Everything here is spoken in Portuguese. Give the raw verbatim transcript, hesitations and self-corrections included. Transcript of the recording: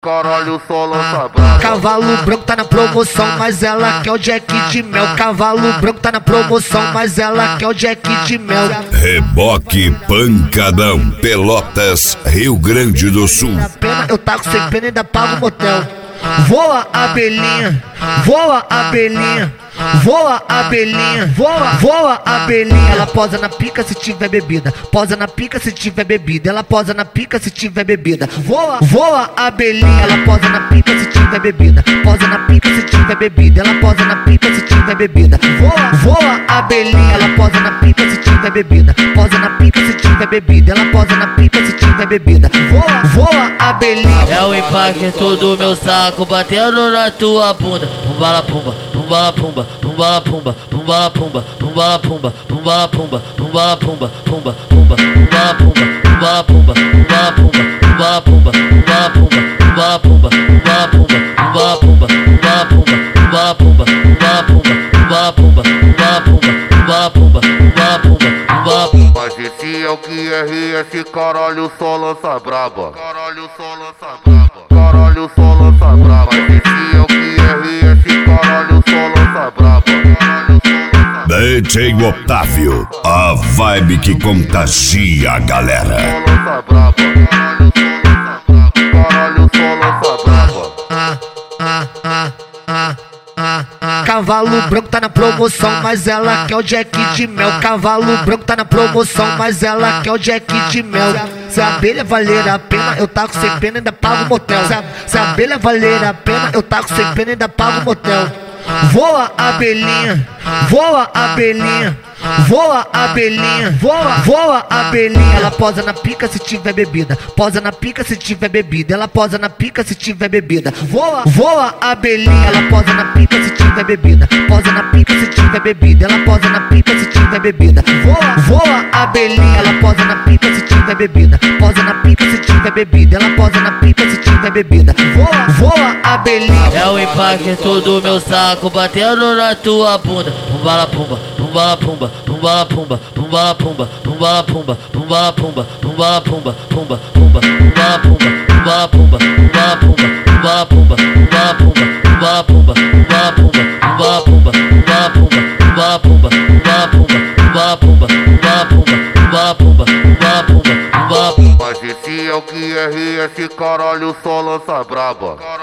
Caralho, só lança brava. Cavalo branco tá na promoção, mas ela quer o Jack de mel. Cavalo branco tá na promoção, mas ela quer o Jack de mel. Reboque Pancadão, Pelotas, Rio Grande do Sul. Pena, eu taco sem pena e ainda pago o motel. Voa abelhinha, voa abelhinha, voa abelhinha, voa, voa abelhinha. Ela posa na pica se tiver bebida, posa na pica se tiver bebida. Ela posa na pica se tiver bebida. Voa, voa abelhinha. Ela posa na pica se tiver bebida, posa na pica se tiver bebida. Ela posa na pica se tiver bebida. Voa, voa abelhinha. Ela posa na pica se tiver bebida, posa na pica se tiver bebida. Ela posa na pica se tiver bebida. Voa, voa abelhinha. É o impacto do meu saco batendo na tua bunda. Pumbala pumba, pumbala pumba, pumbala pumba, pumbala pumba, pumbala pumba, pumbala pumba, pumbala pumba, pumba, pumba, pumbala pumba, pumbala pumba, pumbala pumba, pumbala pumba, pumbala pumba, pumbala pumba, pumbala pumba, pumbala pumba, pumbala pumba, pumbala pumba, pumbala pumba, pumbala pumba, pumbala pumba, pumbala pumba, pumbala pumba, pumbala pumba. Mas esse é o que é rir, esse caralho só lança braba. Caralho só lança braba. Caralho só lança braba. Mas esse é o que é rir, esse caralho só lança braba. D J Otávio, a vibe que contagia a galera. Só lança braba. Caralho só lança braba. Ah, ah, ah, ah. Ah, ah. Cavalo branco tá na promoção, mas ela quer o Jack de mel. Cavalo branco tá na promoção, mas ela quer o Jack de mel. Se a abelha valer a pena, eu taco sem pena e ainda pago o motel. Se a, se a abelha valer a pena, eu taco sem pena e ainda pago o motel. Voa abelhinha, voa abelhinha, voa abelhinha, voa, voa abelhinha. Ela posa na pica se tiver bebida, posa na pica se tiver bebida. Ela posa na pica se tiver bebida. Voa, voa abelhinha. Ela posa na pica se tiver bebida, posa na pica se tiver bebida. Ela posa na pica se tiver bebida. Voa, voa abelhinha. Ela posa na pica se tiver bebida, posa na pica se tiver bebida. Ela posa na pica se tiver bebida. Voa, voa abelhinha. É o impacto do meu saco batendo na tua bunda. Pumbala pumba, pumbala pumba, pumbala pumba, pumbala pumba, pumbala pumba, pumbala pumba, pumbala pumba, pumba, pumba, pumbala pumba, pumbala pumba, pumbala pumba, pumbala pumba, pumbala pumba, pumbala pumba, pumbala pumba, pumbala pumba, pumbala pumba, pumbala pumba, pumbala pumba, pumbala pumba, pumbala pumba, pumbala pumba, pumbala pumba, pumbala pumba. Mas esse é o que é rir, esse caralho só lança braba.